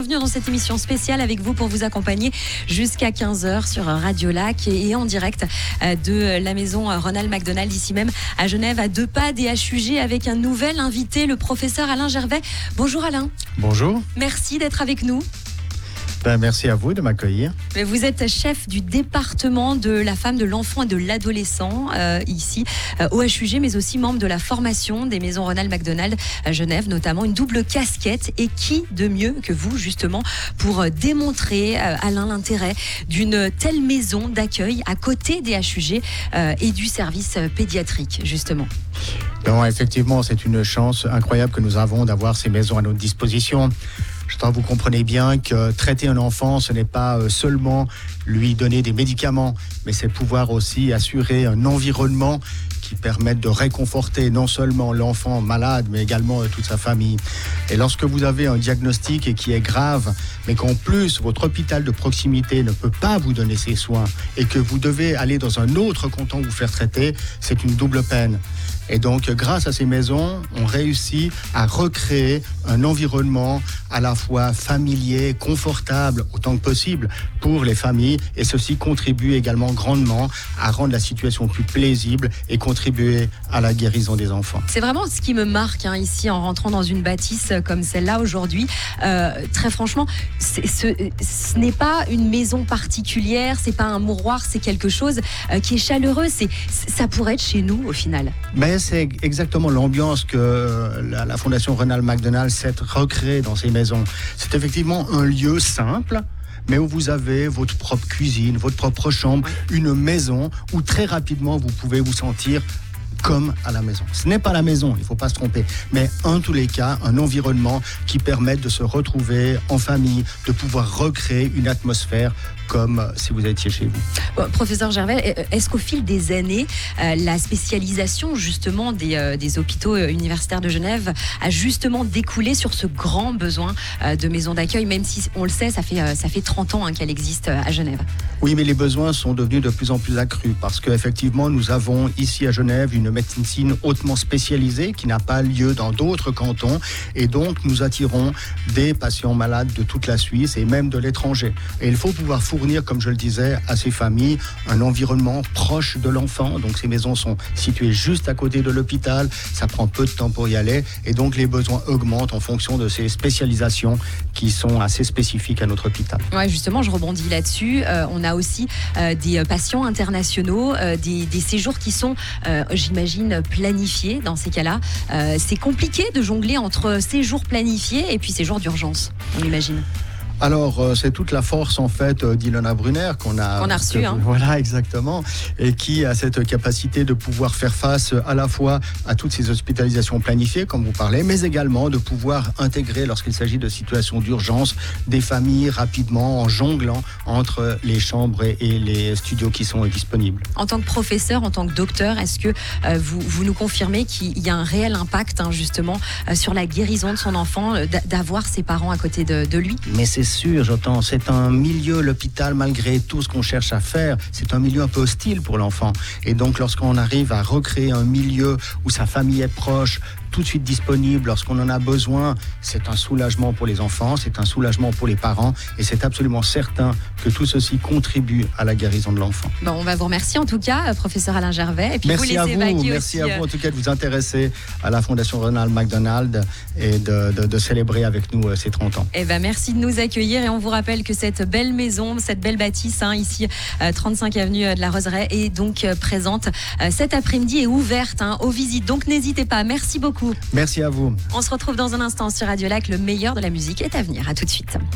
Bienvenue dans cette émission spéciale avec vous pour vous accompagner jusqu'à 15h sur Radio Lac et en direct de la maison Ronald McDonald ici même à Genève, à 2 pas des HUG, avec un nouvel invité, le professeur Alain Gervais. Bonjour Alain. Bonjour. Merci d'être avec nous. Merci à vous de m'accueillir. Vous êtes chef du département de la femme, de l'enfant et de l'adolescent ici au HUG, mais aussi membre de la formation des maisons Ronald McDonald à Genève, notamment une double casquette. Et qui de mieux que vous justement pour démontrer, Alain, l'intérêt d'une telle maison d'accueil à côté des HUG et du service pédiatrique justement. Non, effectivement, c'est une chance incroyable que nous avons d'avoir ces maisons à notre disposition. Je crois que vous comprenez bien que traiter un enfant, ce n'est pas seulement lui donner des médicaments, mais c'est pouvoir aussi assurer un environnement qui permette de réconforter non seulement l'enfant malade, mais également toute sa famille. Et lorsque vous avez un diagnostic et qui est grave, mais qu'en plus votre hôpital de proximité ne peut pas vous donner ces soins et que vous devez aller dans un autre canton vous faire traiter, c'est une double peine. Et donc, grâce à ces maisons, on réussit à recréer un environnement à la fois familier, confortable, autant que possible pour les familles. Et ceci contribue également grandement à rendre la situation plus paisible et contribuer à la guérison des enfants. C'est vraiment ce qui me marque ici en rentrant dans une bâtisse comme celle-là aujourd'hui. Très franchement, ce n'est pas une maison particulière, c'est pas un mouroir, c'est quelque chose qui est chaleureux. Ça pourrait être chez nous au final. Mais c'est exactement l'ambiance que la Fondation Ronald McDonald s'est recréée dans ces maisons. C'est effectivement un lieu simple, mais où vous avez votre propre cuisine, votre propre chambre, une maison où très rapidement vous pouvez vous sentir comme à la maison. Ce n'est pas la maison, il ne faut pas se tromper, mais en tous les cas, un environnement qui permette de se retrouver en famille, de pouvoir recréer une atmosphère comme si vous étiez chez vous. Professeur Gervais, est-ce qu'au fil des années, la spécialisation justement des hôpitaux universitaires de Genève a justement découlé sur ce grand besoin de maisons d'accueil, même si on le sait, ça fait 30 ans qu'elle existe à Genève? Oui, mais les besoins sont devenus de plus en plus accrus parce qu'effectivement, nous avons ici à Genève une médecine hautement spécialisée qui n'a pas lieu dans d'autres cantons, et donc nous attirons des patients malades de toute la Suisse et même de l'étranger. Et il faut pouvoir fournir, comme je le disais, à ces familles un environnement proche de l'enfant. Donc ces maisons sont situées juste à côté de l'hôpital, ça prend peu de temps pour y aller, et donc les besoins augmentent en fonction de ces spécialisations qui sont assez spécifiques à notre hôpital. Ouais, justement, je rebondis là-dessus. On a aussi des patients internationaux, des séjours qui sont, j'imagine, planifiés dans ces cas-là. C'est compliqué de jongler entre séjours planifiés et puis séjours d'urgence, on imagine. Alors, c'est toute la force, en fait, d'Ilona Brunner qu'on a reçu. Voilà, exactement. Et qui a cette capacité de pouvoir faire face à la fois à toutes ces hospitalisations planifiées, comme vous parlez, mais également de pouvoir intégrer, lorsqu'il s'agit de situations d'urgence, des familles rapidement en jonglant entre les chambres et les studios qui sont disponibles. En tant que professeur, en tant que docteur, est-ce que vous nous confirmez qu'il y a un réel impact, justement, sur la guérison de son enfant, d'avoir ses parents à côté de lui? Mais c'est sûr, j'entends, c'est un milieu, l'hôpital, malgré tout ce qu'on cherche à faire, c'est un milieu un peu hostile pour l'enfant. Et donc, lorsqu'on arrive à recréer un milieu où sa famille est proche, tout de suite disponible lorsqu'on en a besoin, c'est un soulagement pour les enfants, c'est un soulagement pour les parents, et c'est absolument certain que tout ceci contribue à la guérison de l'enfant. Bon, on va vous remercier en tout cas, professeur Alain Gervais. Et puis merci à vous, merci aussi, à vous en tout cas de vous intéresser à la Fondation Ronald McDonald et de célébrer avec nous ces 30 ans. Merci de nous accueillir, et on vous rappelle que cette belle maison, cette belle bâtisse ici, 35 avenue de la Roseraie, est donc présente cet après-midi et ouverte aux visites. Donc n'hésitez pas, merci beaucoup. Merci à vous. On se retrouve dans un instant sur Radio Lac, le meilleur de la musique est à venir. À tout de suite.